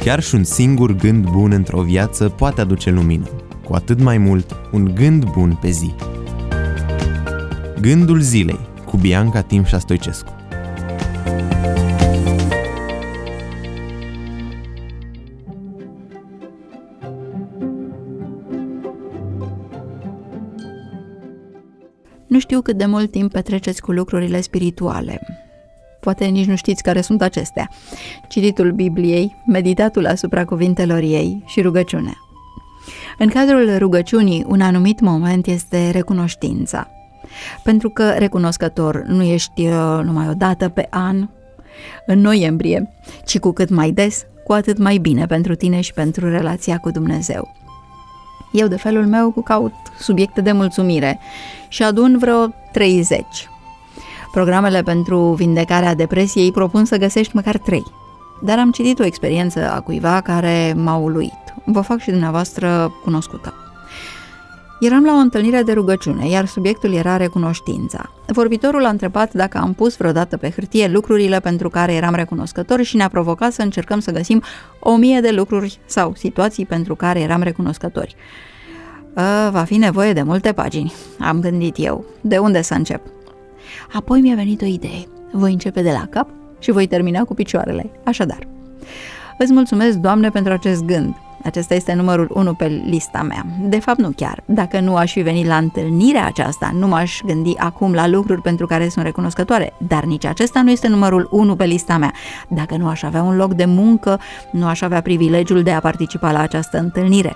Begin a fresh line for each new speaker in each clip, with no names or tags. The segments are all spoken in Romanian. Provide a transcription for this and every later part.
Chiar și un singur gând bun într-o viață poate aduce lumină, cu atât mai mult un gând bun pe zi. Gândul zilei cu Bianca Timșa Stoicescu.
Nu știu cât de mult timp petreceți cu lucrurile spirituale. Poate nici nu știți care sunt acestea. Cititul Bibliei, meditatul asupra cuvintelor ei și rugăciunea. În cadrul rugăciunii, un anumit moment este recunoștința. Pentru că recunoscător nu ești numai o dată pe an, în noiembrie, ci cu cât mai des, cu atât mai bine pentru tine și pentru relația cu Dumnezeu. Eu, de felul meu, caut subiecte de mulțumire și adun vreo 30. Programele pentru vindecarea depresiei propun să găsești măcar 3. Dar am citit o experiență a cuiva care m-a uluit. Vă fac și dumneavoastră cunoscută. Eram la o întâlnire de rugăciune, iar subiectul era recunoștința. Vorbitorul a întrebat dacă am pus vreodată pe hârtie lucrurile pentru care eram recunoscători și ne-a provocat să încercăm să găsim 1000 de lucruri sau situații pentru care eram recunoscători. Va fi nevoie de multe pagini, am gândit eu. De unde să încep? Apoi mi-a venit o idee. Voi începe de la cap și voi termina cu picioarele. Așadar, îți mulțumesc, Doamne, pentru acest gând. Acesta este numărul 1 pe lista mea. De fapt, nu chiar. Dacă nu aș fi venit la întâlnirea aceasta, nu m-aș gândi acum la lucruri pentru care sunt recunoscătoare. Dar nici acesta nu este numărul 1 pe lista mea. Dacă nu aș avea un loc de muncă, nu aș avea privilegiul de a participa la această întâlnire.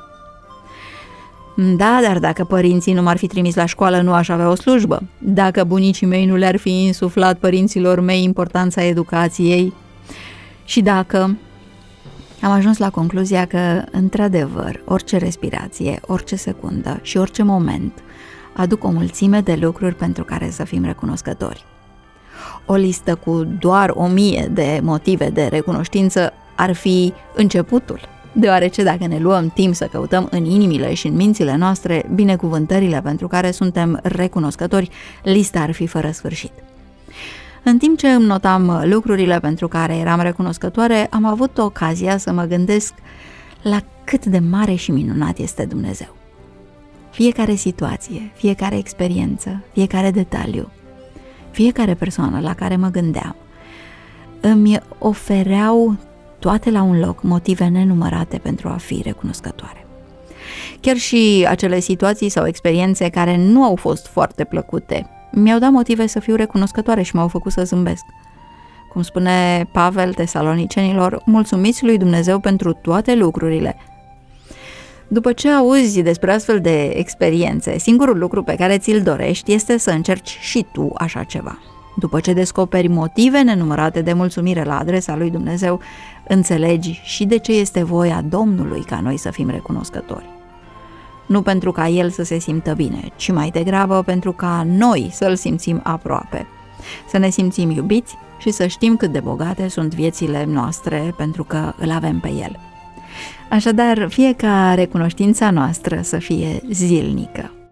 Da, dar dacă părinții nu m-ar fi trimis la școală, nu aș avea o slujbă. Dacă bunicii mei nu le-ar fi insuflat părinților mei importanța educației și dacă... Am ajuns la concluzia că, într-adevăr, orice respirație, orice secundă și orice moment aduc o mulțime de lucruri pentru care să fim recunoscători. O listă cu doar 1000 de motive de recunoștință ar fi începutul, deoarece dacă ne luăm timp să căutăm în inimile și în mințile noastre binecuvântările pentru care suntem recunoscători, lista ar fi fără sfârșit. În timp ce îmi notam lucrurile pentru care eram recunoscătoare, am avut ocazia să mă gândesc la cât de mare și minunat este Dumnezeu. Fiecare situație, fiecare experiență, fiecare detaliu, fiecare persoană la care mă gândeam, îmi ofereau toate la un loc motive nenumărate pentru a fi recunoscătoare. Chiar și acele situații sau experiențe care nu au fost foarte plăcute mi-au dat motive să fiu recunoscătoare și m-au făcut să zâmbesc. Cum spune Pavel Tesalonicenilor, mulțumiți lui Dumnezeu pentru toate lucrurile. După ce auzi despre astfel de experiențe, singurul lucru pe care ți-l dorești este să încerci și tu așa ceva. După ce descoperi motive nenumărate de mulțumire la adresa lui Dumnezeu, înțelegi și de ce este voia Domnului ca noi să fim recunoscători. Nu pentru ca El să se simtă bine, ci mai degrabă pentru ca noi să-L simțim aproape, să ne simțim iubiți și să știm cât de bogate sunt viețile noastre pentru că îl avem pe El. Așadar, fie ca recunoștința noastră să fie zilnică.